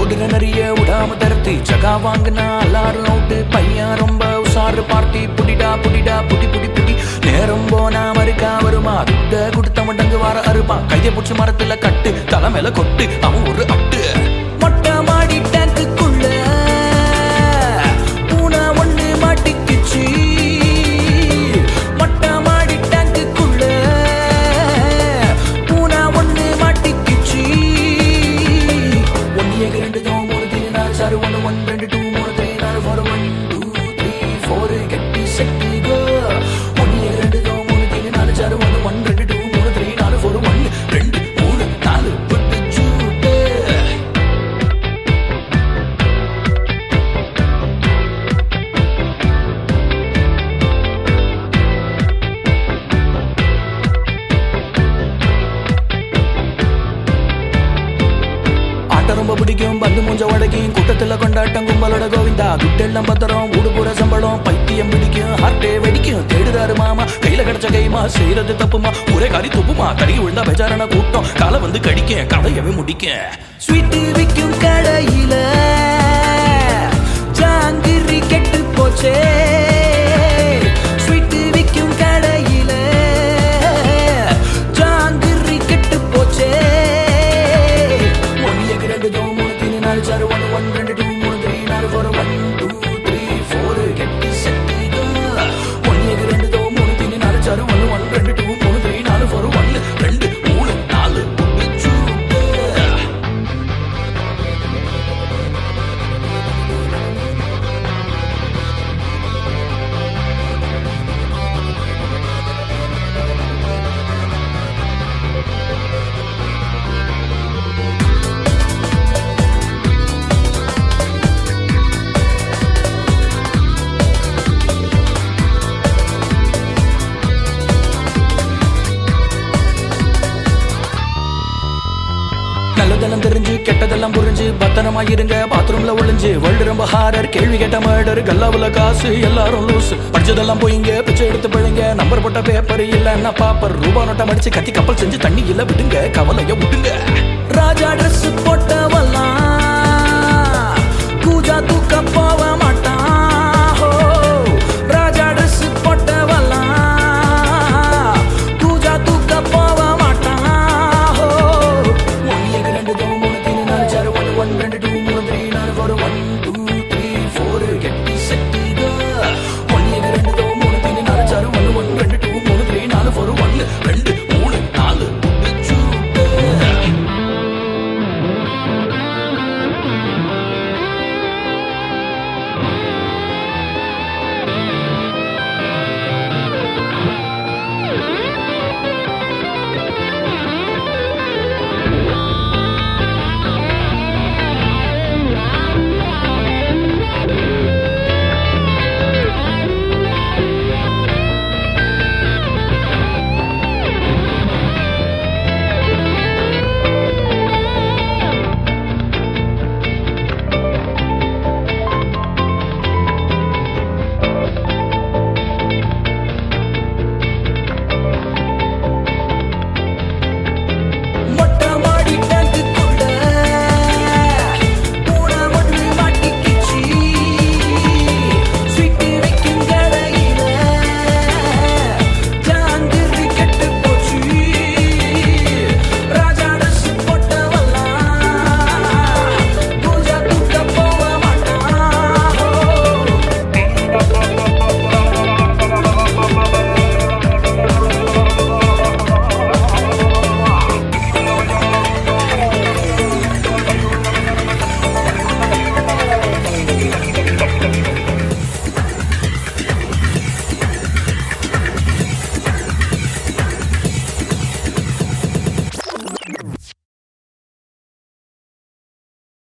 ஓடுற நிறைய விடாம தரத்து ஜகா வாங்கினா எல்லாரும் அவுட்டு பையன் ரொம்ப உசாரு பார்ட்டி புடிடா புடிடா புடி புடி புடி நேரம் போனா மறுக்கா வருமா துட்ட கொடுத்த மடங்கு வர அறுப்பா கையை பிடிச்சி மரத்துல கட்டு தலை மேல கொட்டு அவன் ஒரு அட்டு மொட்டை மாடி டேங்குக்குள்ள பூனை ஒண்ணு மாட்டிக்குச்சு மொட்டை மாடி டேங்குக்குள்ள பூனை ஒண்ணு மாட்டிக்குச்சு 1 2 3 4 5 6 1 1 2 3 4 4 1 2 3 4 கெட்டி செட்டி கோ 1 2 3 4 5 6 1 1 2 3 4 4 1 2 3 4 புட்டு சூட்டு ரொம்ப பிடிக்கும் பந்து மூஞ்ச உடைக்கும் கூட்டத்துல கொண்டாட்டம் கும்பலோட கோவிந்தா துட்டெல்லாம் பத்திரம் ஊடு பூர சம்பளம் பைத்தியம் பிடிக்கும் ஹார்ட்டே வெடிக்கும் தேடுதாரு மாமா கையில கிடைச்ச கைமா செய்யறது தப்புமா ஒரே காரி துப்புமா தடுக்கி விழுந்தா பெஜாரான கூட்டம் காலை வந்து கடிக்க கதையவே முடிக்க ஸ்வீட்டு விற்கும் கடையில ஜாங்கிரி கெட்டு போச்சே ஸ்வீட்டு விற்கும் கடையில ஜாங்கிரி கெட்டு போச்சே 1 2 3 4 5 6 1 1 2 3 4 4 1 2 3 4 கெட்டி செட்டி 1 2 3 4 5 1 1 2 3 4 4 1 2 3 4 புட்டு சூட்டு நல்லதெல்லாம் தெரிஞ்சு கெட்டதெல்லாம் புரிஞ்சு பத்திரமா இருங்க பாத்ரூம்ல ஒளிஞ்சு வேர்ல்டு ரொம்ப ஹாரர் கேள்வி கேட்ட மர்டர் கல்லாவுல காசு எல்லாரும் லூஸ் படிச்சதெல்லாம் போயிங்க பிச்சை எடுத்து பிழைங்க நம்பர் போட்ட பேப்பர் இல்லன்னா பாப்பர் ரூபா நோட்டம் அடிச்சு கத்தி கப்பல் செஞ்சு தண்ணி இல்ல விடுங்க கவலைய விடுங்க ராஜா ட்ரெஸ் போட்டவெல்லாம்